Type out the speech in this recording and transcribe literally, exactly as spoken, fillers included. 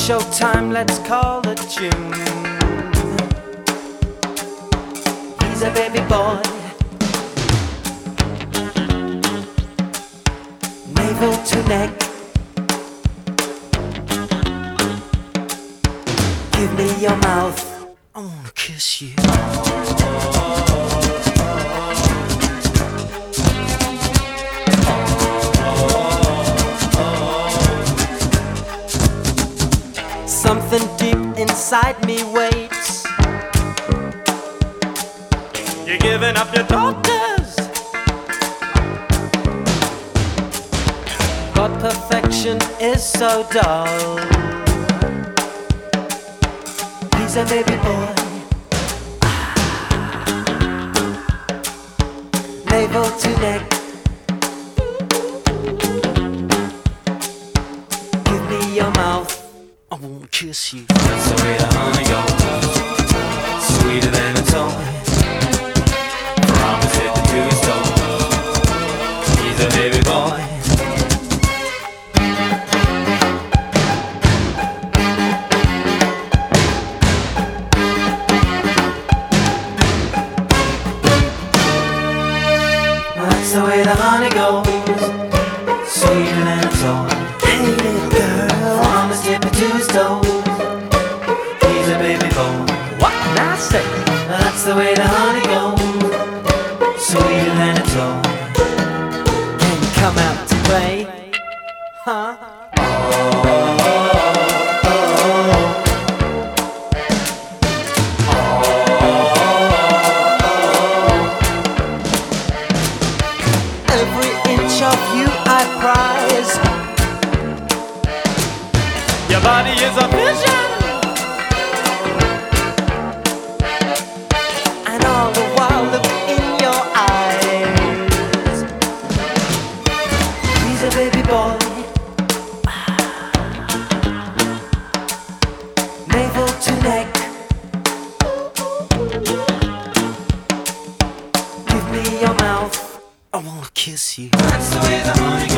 showtime, let's call it June. He's a baby boy, navel to neck. Give me your mouth, I wanna kiss you. Something deep inside me waits. You're giving up your daughters, but perfection is so dull. He's a baby boy, navel to neck. Give me your mouth, I wanna kiss you. That's the way the honey goes, sweeter than a toy. Promise it to his toes. He's a baby boy. That's the way the honey goes, sweeter than a toy. Hey little girl, Promise tip it to his toes. He's a baby boy. what can I say? That's the way the honey goes, sweeter than a toy. Can you come out to play? Huh? Every inch of you I prize. Your body is a vision, and all the while look in your eyes. He's a baby boy, navel to neck. Give me your mouth, I wanna kiss you. That's the way the honey